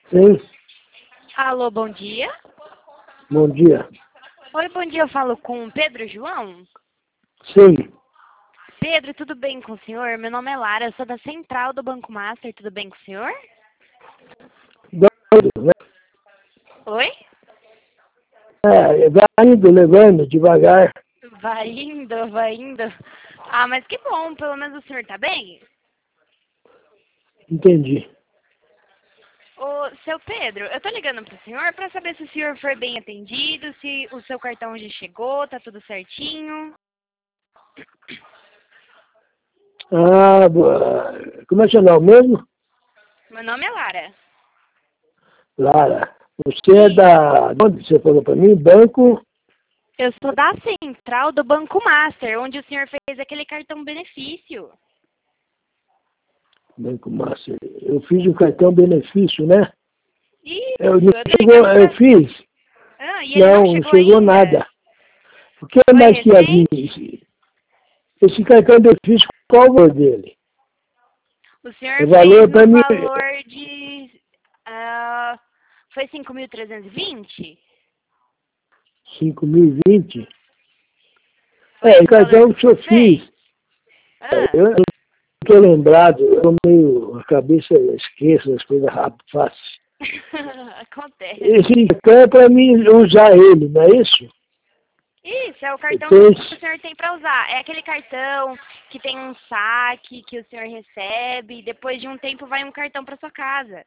Sim, Alô, bom dia. bom dia. Oi, bom dia, eu falo com o Pedro João. Sim, Pedro, tudo bem com o senhor? Meu nome é Lara, eu sou da Central do Banco Master, tudo bem com o senhor? dando, né? Oi? Vai indo, levando, devagar. Vai indo, vai indo. Ah, mas que bom, pelo menos o senhor tá bem? Entendi. Ô, seu Pedro, eu tô ligando pro senhor pra saber se o senhor foi bem atendido, se o seu cartão já chegou, tá tudo certinho. Como é seu nome mesmo? Meu nome é Lara. Lara. Você é Isso. de onde você falou para mim? Banco? Eu sou da Central do Banco Master, onde o senhor fez aquele cartão benefício. Banco Master. Eu fiz um cartão benefício, né? Isso, eu tô ligando Eu pra... fiz? Ah, e ele não Não chegou chegou ainda? nada. O que Foi mais que ia vir? recente? Esse cartão benefício, qual é o valor dele? O O senhor fez valor para no mim, valor de... foi 5.320? 5.020. Foi O esse o valor cartão que o que eu senhor fez? fiz. Ah, Eu não estou lembrado, a cabeça esqueça as coisas rápido, fácil. acontece. Esse cartão é para mim usar ele, não é isso? Isso, é o cartão que Então, o senhor tem para usar. É aquele cartão que tem um saque que o senhor recebe e depois de um tempo vai um cartão para sua casa.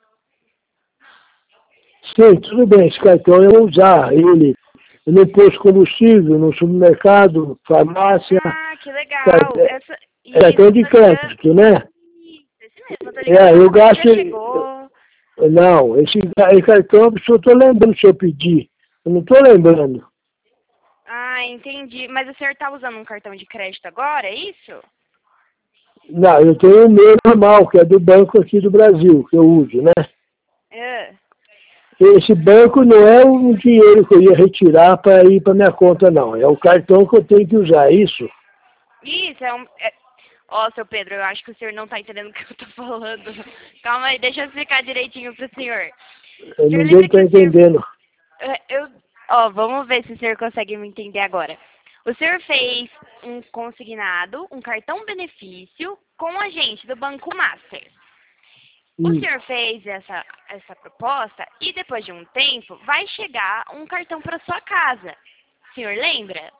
sim, tudo bem, esse cartão eu vou usar ele no posto de combustível, no supermercado, farmácia, Ah, que legal. Isso, cartão eu de tô ligando. crédito, né? Isso, esse mesmo. Eu tô ligando pra Eu saber se já gasto. chegou. Não, esse cartão eu só estou lembrando se eu pedir. Eu não estou lembrando. Ah, entendi. Mas o senhor tá usando um cartão de crédito agora, é isso? Não, eu tenho o meu normal, que é do banco aqui do Brasil, que eu uso, né? É. Esse banco não é um dinheiro que eu ia retirar para ir para minha conta, não. É o cartão que eu tenho que usar, isso? Isso, é um. Ó, seu Pedro, eu acho que o senhor não tá entendendo o que eu tô falando. Calma aí, deixa eu explicar direitinho pro senhor. O senhor Ninguém lembra está que o senhor. entendendo. Ó, vamos ver se o senhor consegue me entender agora. O senhor fez um consignado, um cartão benefício com a gente do Banco Master. O Hum, senhor fez essa proposta e depois de um tempo vai chegar um cartão para sua casa. O senhor lembra?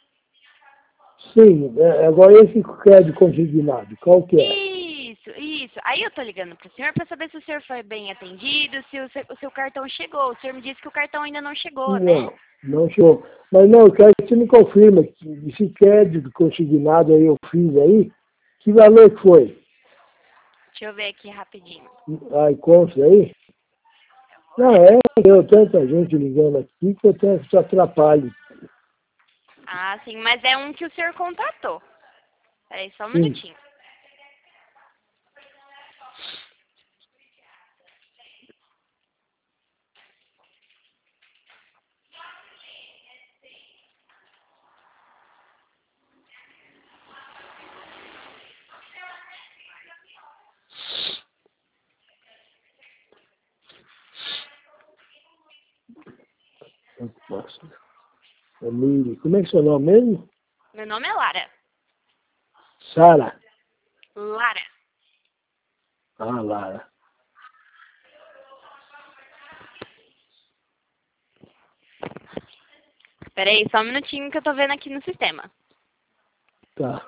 sim, agora esse crédito consignado, qual que é? Isso, isso. Aí eu tô ligando pro senhor para saber se o senhor foi bem atendido, se o seu cartão chegou. O senhor me disse que o cartão ainda não chegou, né? Não, não chegou. Mas não, eu quero que você me confirme que esse crédito consignado aí eu fiz aí, que valor que foi? Deixa eu ver aqui rapidinho. Aí consta aí? Não, deu tanta gente ligando aqui que eu tenho que te atrapalho. Ah, sim, mas é um que o senhor contatou. Peraí, só um Sim. minutinho. Nossa, como é que é seu nome mesmo? Meu nome é Lara. Sara. Lara. Ah, Lara. Peraí, só um minutinho que eu tô vendo aqui no sistema. Tá.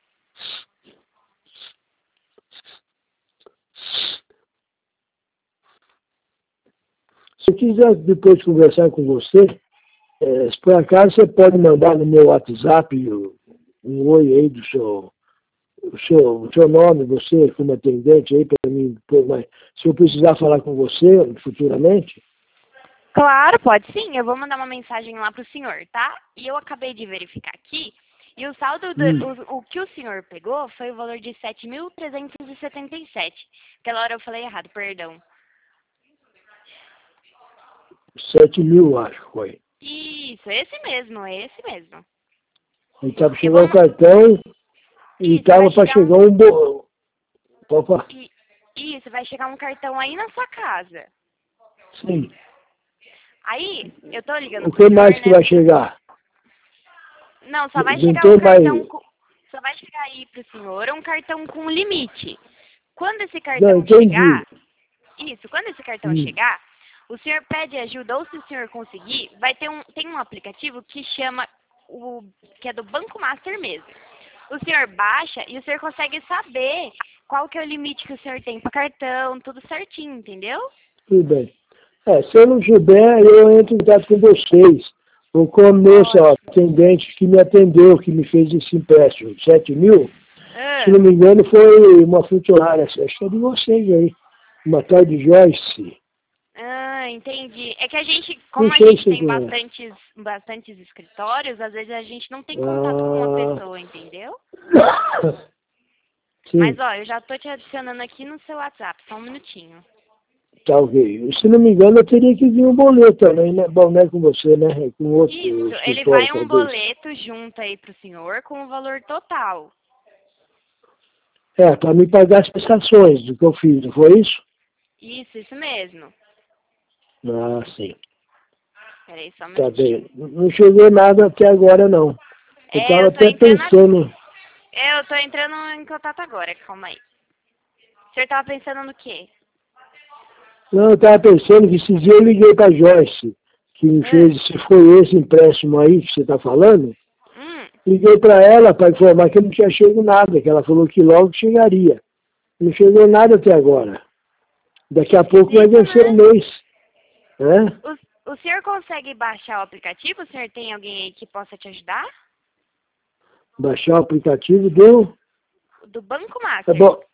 Se eu quiser depois conversar com você, se por acaso você pode mandar no meu WhatsApp um oi aí o seu nome, você como atendente aí para mim, depois, mas se eu precisar falar com você futuramente, Claro, pode sim. Eu vou mandar uma mensagem lá pro senhor, tá? E eu acabei de verificar aqui. E o saldo, hum, o que o senhor pegou foi o valor de 7.377. Aquela hora eu falei errado, perdão. 7.000, acho que foi. Isso, esse mesmo, é esse mesmo. Aí estava Eu chegando vou... o cartão e Isso, vai estava para chegar chegar um... um. Opa, Isso, vai chegar um cartão aí na sua casa. Sim. Aí, eu tô ligando O pro que senhor, mais que né? vai chegar? Não, só vai Não chegar tem um cartão mais... com... Só vai chegar aí pro senhor um cartão com limite. Quando esse Não, cartão entendi. chegar, isso, quando esse cartão Hum. chegar, o senhor pede ajuda, ou se o senhor conseguir, tem um aplicativo que chama, que é do Banco Master mesmo. O senhor baixa e o senhor consegue saber qual que é o limite que o senhor tem para cartão, tudo certinho, entendeu? Tudo bem. Se eu não souber, eu entro em contato com vocês. Ou com a moça Ótimo. atendente que me atendeu, que me fez esse empréstimo, 7 mil. Se Ah, não me engano, foi uma funcionária, acho que é de vocês aí. Uma tal de Joyce. entendi. É que a gente, Não como a sei gente se tem é. bastantes escritórios, às vezes a gente não tem contato com uma Ah, pessoa, entendeu? Mas sim, ó, eu já tô te adicionando aqui no seu WhatsApp, só um minutinho. talvez. Se não me engano, eu teria que vir um boleto também, né? Bom, não é com você, né? É com outro Isso, ele escritório, vai um talvez. boleto junto aí pro senhor com o valor total. Para me pagar as prestações do que eu fiz, não foi isso? Isso mesmo. Ah, sim. Peraí, só um Tá minutinho. bem. Não chegou nada até agora, não. Eu É, estava eu tô até entrando pensando... eu tô entrando em contato agora, calma aí. O senhor tava pensando no quê? Não, eu estava pensando que esses dias eu liguei para a Joyce, que me Hum, fez, se foi esse empréstimo aí que você está falando, hum. liguei para ela para informar que não tinha chego nada, que ela falou que logo chegaria. Não chegou nada até agora. Daqui a pouco vai Esquisito, vencer o né? mês. Né? O senhor consegue baixar o aplicativo? O senhor tem alguém aí que possa te ajudar? Baixar o aplicativo do... Do Banco É Master. bom.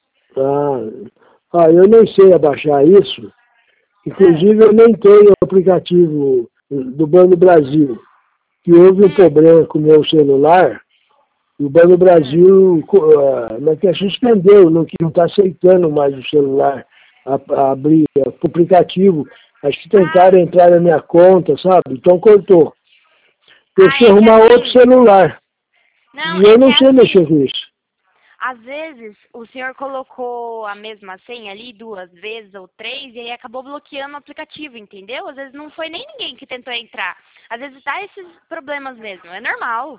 Eu nem sei abaixar isso. Ah, Inclusive, eu nem tenho o aplicativo do Banco Brasil. Que houve um hum, problema com o meu celular. E o Banco hum. Brasil suspendeu, não está aceitando mais o celular abrir o aplicativo. Acho que Ah, tentaram entrar na minha conta, sabe? Então cortou. Eu ah, preciso é que arrumar outro assim... celular. Não, E é eu que não é sei mexer assim... com isso. Às vezes, o senhor colocou a mesma senha ali 2 vezes ou 3 e aí acabou bloqueando o aplicativo, entendeu? Às vezes não foi nem ninguém que tentou entrar. Às vezes dá esses problemas mesmo, é normal.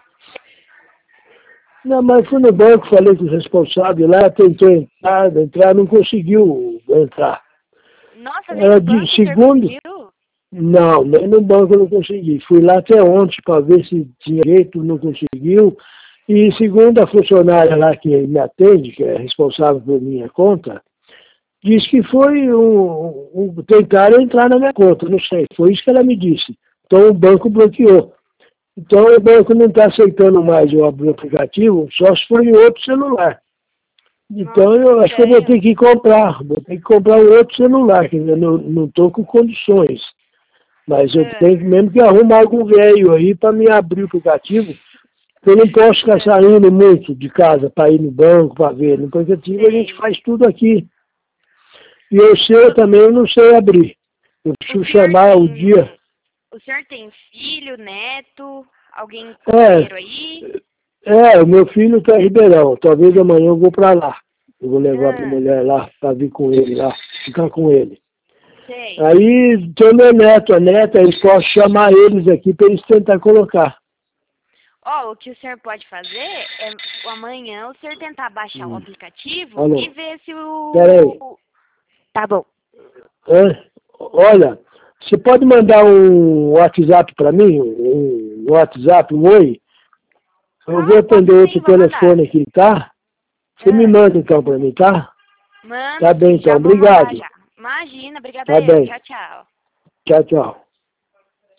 Não, mas fui no banco, falei com o responsável lá, tentou entrar, não conseguiu entrar. Nossa, nem Era no de banco o senhor segundo, conseguiu? não, nem no banco eu não consegui. Fui lá até ontem para ver se tinha jeito, não conseguiu. E segundo a funcionária lá que me atende, que é responsável por minha conta, disse que foi tentaram entrar na minha conta, não sei. Foi isso que ela me disse. Então o banco bloqueou. Então o banco não está aceitando mais eu abrir o aplicativo, só se for em outro celular. Então Nossa, que eu acho que eu estranho. vou ter que comprar um outro celular, que eu não estou com condições. Mas eu Ah, tenho mesmo que arrumar algum velho aí para me abrir o aplicativo. Eu não posso ficar ah, saindo muito de casa para ir no banco, para ver. No aplicativo a gente sei. faz tudo aqui. E eu sei também, eu não sei abrir. Eu O preciso senhor chamar o dia. o senhor tem filho, neto, alguém É, companheiro aí? o meu filho está em Ribeirão. Talvez amanhã eu vou para lá. Eu vou levar a Ah, mulher lá para vir com ele lá, ficar com ele. sei. Aí tem meu neto, a neta, eu posso chamar eles aqui para eles tentar colocar. Ó, o que o senhor pode fazer é amanhã o senhor tentar baixar o aplicativo e Alô, ver se peraí. Tá bom. Hã? Olha, você pode mandar um WhatsApp para mim? Um WhatsApp, um oi? Eu vou Ah, atender posso sim, outro vou mandar. telefone aqui, tá? Você me Ah, manda então para mim, tá? mando Tá bem sim, então, já vou mandar obrigado. já. Imagina, obrigada Tá eu. bem. Tchau, tchau. Tchau, tchau.